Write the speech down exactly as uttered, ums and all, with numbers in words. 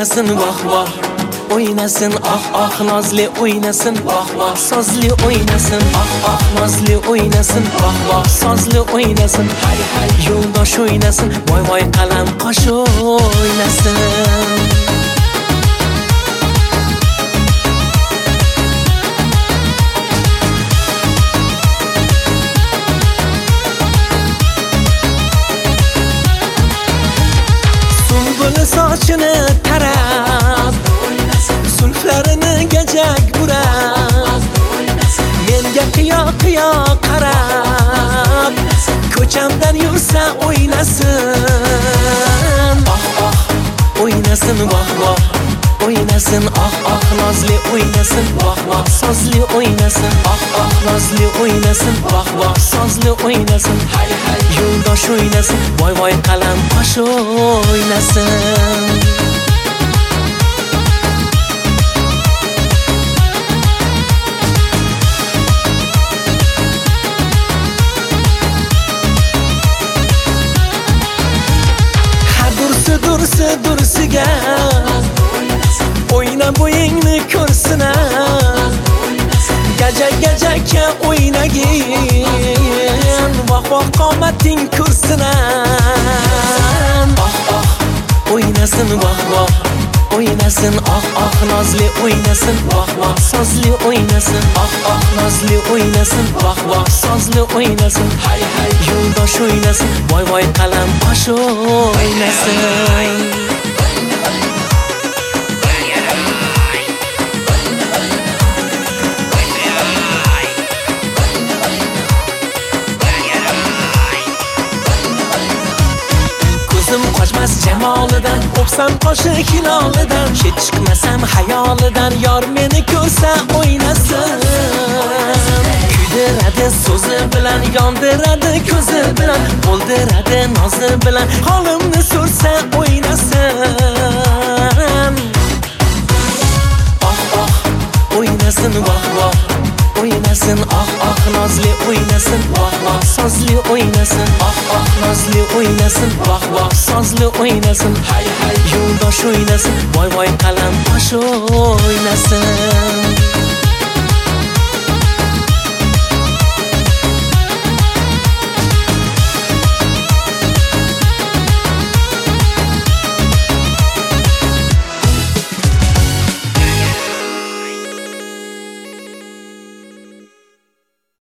o'ynasın voh voh, o'ynasın ah ah nozli o'ynasın voh voh, sozli o'ynasın ah ah nozli o'ynasın voh voh, sozli o'ynasın hay hay, yo'ldosh o'ynasın voy voy qalam qosh o'ynasın. Sochini tarab, sulflarini gajak burab, menga qiyo qiyo qarab, ko'chamdan yursa o'ynasın ah ah, o'ynasın voh voh, o'ynasın ah ah nozli o'ynasın voh voh, sozli o'ynasın ah ah nozli o'ynasın voh voh, sozli o'ynasın hay hay, yo'ldosh o'ynasın voy voy qalam qosh o'ynasın. Ha dursi dursi dursiga o'yna bo'yingni ko'rsin, gajak gajakka o'ynagin voh voh qomating ko'rsin. Ah ah o'ynasın voh voh, o'ynasın ah ah nozli o'ynasın voh voh, sozli o'ynasın ah ah nozli o'ynasın voh voh, sozli o'ynasın hay hay, yo'ldosh o'ynasın voy voy qalam qosh o'ynasın. Qochmas jamolidan, o'psam qoshi hilolidan, chet chiqmasam hayolidan, yor meni ko'rsa o'ynasın. Kuydiradi so'zi bilan, yondiradi ko'zi bilan, o'ldiradi nozi bilan, holimni so'rsa o'ynasın. Ah ah o'ynasın voh voh, o'ynasın ah ah nozli o'ynasın voh voh, sozli o'ynasın ah ah nozli o'ynasın voh voh, sozli o'ynasın hay hay, yo'ldosh o'ynasın voy voy qalam qosh o'ynasın.